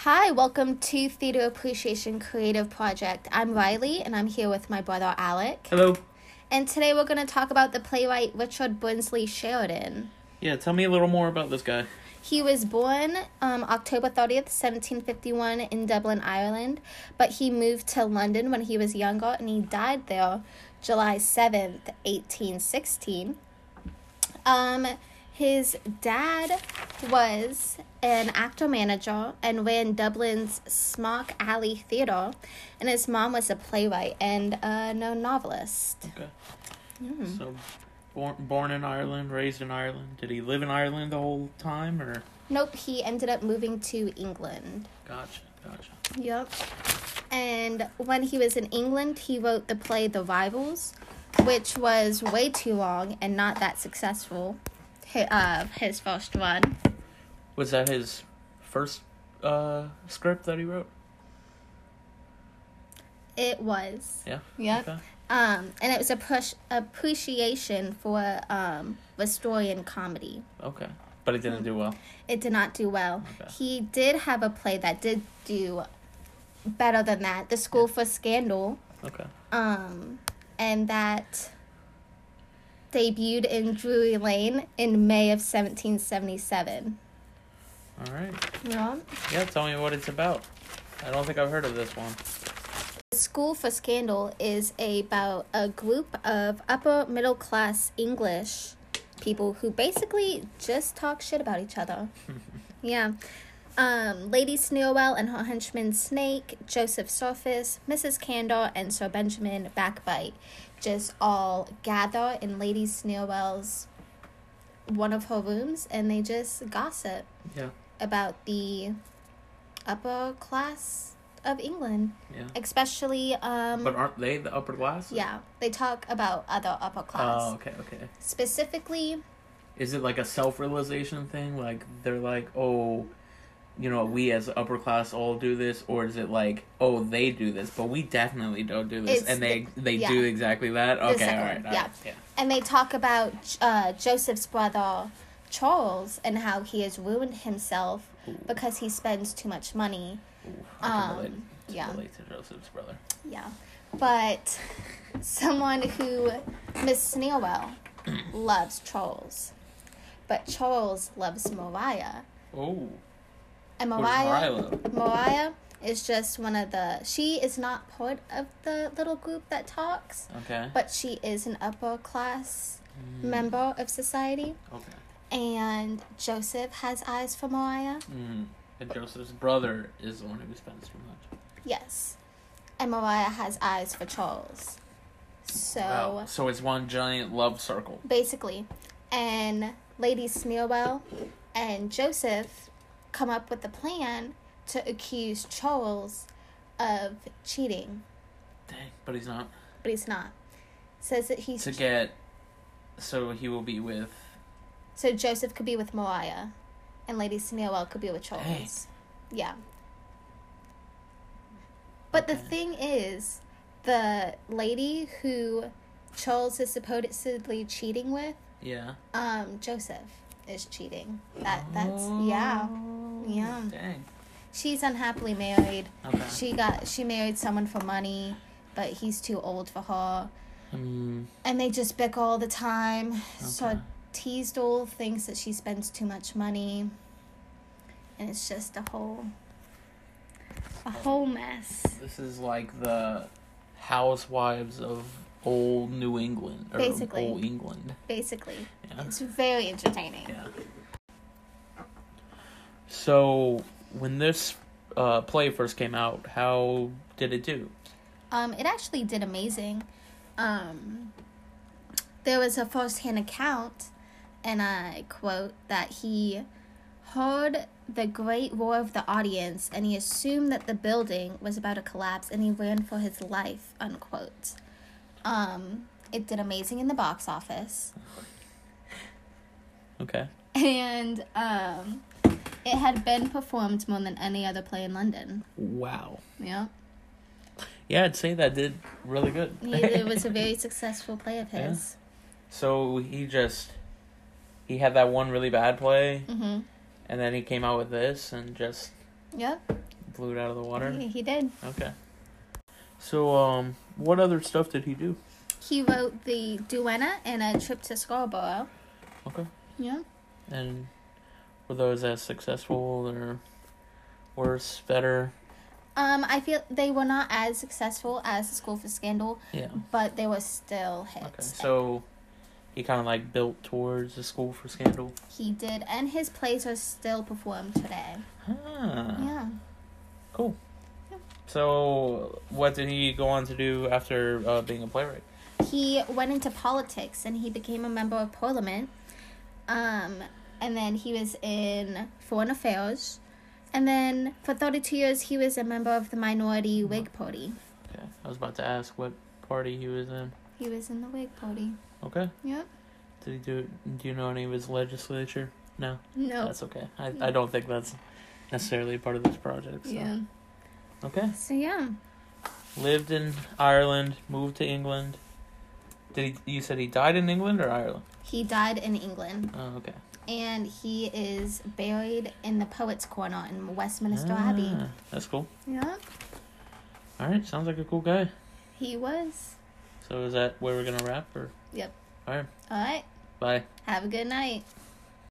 Hi, welcome to Theater Appreciation Creative Project. I'm Riley, and I'm here with my brother Alec. Hello. And today we're going to talk about the playwright Richard Brinsley Sheridan. Yeah, tell me a little more about this guy. He was born October 30th, 1751 in Dublin, Ireland, but he moved to London when he was younger, and he died there July 7th, 1816. His dad was an actor-manager and ran Dublin's Smock Alley Theatre, and his mom was a playwright and a novelist. Okay. So, born in Ireland, raised in Ireland. Did he live in Ireland the whole time, or? Nope, he ended up moving to England. Gotcha. Yep. And when he was in England, he wrote the play The Rivals, which was way too long and not that successful. His first run. Was that his first script that he wrote? It was. Yeah. Yep. Okay. And it was appreciation for Ristorian comedy. Okay. But it didn't do well. It did not do well. Okay. He did have a play that did do better than that, The School for Scandal. Okay. And that debuted in Drury Lane in May of 1777. All right. Yeah. Yeah, tell me what it's about. I don't think I've heard of this one. The School for Scandal is about a group of upper middle class English people who basically just talk shit about each other. Yeah. Lady Sneerwell and her henchman Snake, Joseph Surface, Mrs. Candor, and Sir Benjamin Backbite just all gather in Lady Sneerwell's one of her rooms, and they just gossip about the upper class of England. Yeah. Especially But aren't they the upper class? Yeah, they talk about other upper class. Oh, okay. Specifically, Is it like a self-realization thing? Like, they're like, oh, you know, we as the upper class all do this? Or is it like, oh, they do this, but we definitely don't do this, and they do exactly that? Okay, all right. Yeah. And they talk about Joseph's brother, Charles, and how he has ruined himself because he spends too much money. I can relate to Joseph's brother. Yeah. But someone who, Miss Sneerwell, loves Charles. But Charles loves Mariah. Oh. And Mariah is just one of she is not part of the little group that talks. Okay. But she is an upper class member of society. Okay. And Joseph has eyes for Mariah. And Joseph's brother is the one who spends too much. Yes. And Mariah has eyes for Charles. So... Wow. So it's one giant love circle. Basically. And Lady Sneerwell and Joseph come up with a plan to accuse Charles of cheating. Dang, but he's not. But he's not. Says that he's... So he will be with... So Joseph could be with Mariah, and Lady Sneerwell could be with Charles. Hey. Yeah. But Okay. the thing is, the lady who Charles is supposedly cheating with, Joseph is cheating. That's yeah. Dang. She's unhappily married. Okay. She married someone for money, but he's too old for her. Mm. And they just bicker all the time. Okay. So Teasdale thinks that she spends too much money. And it's just a whole mess. This is like the housewives of old New England. Or Basically. Old England. Basically. Yeah. It's very entertaining. Yeah. So, when this play first came out, how did it do? It actually did amazing. There was a first-hand account, and I quote, that he heard the great roar of the audience, and he assumed that the building was about to collapse, and he ran for his life, unquote. It did amazing in the box office. Okay. And, it had been performed more than any other play in London. Wow. Yeah. Yeah, I'd say that did really good. It was a very successful play of his. Yeah. So he had that one really bad play, Mm-hmm. and then he came out with this and just Yep. blew it out of the water? Yeah, he did. Okay. So, what other stuff did he do? He wrote the Duenna and A Trip to Scarborough. Okay. Yeah. And were those as successful or worse, better? I feel they were not as successful as The School for Scandal. Yeah. But they were still hits. Okay. So he kind of like built towards The School for Scandal? He did. And his plays are still performed today. Ah. Yeah. Cool. Yeah. So what did he go on to do after being a playwright? He went into politics and he became a member of Parliament. And then he was in Foreign Affairs. And then for 32 years, he was a member of the minority Whig Party. Okay. I was about to ask what party he was in. He was in the Whig Party. Okay. Yep. Did he do you know any of his legislature? No? No. That's okay. I don't think that's necessarily part of this project. So. Yeah. Okay. So, yeah. Lived in Ireland, moved to England. You said he died in England or Ireland? He died in England. Oh, okay. And he is buried in the Poets' Corner in Westminster Abbey. That's cool. Yeah. All right, sounds like a cool guy. He was. So is that where we're going to wrap? Or? Yep. All right. All right. Bye. Have a good night.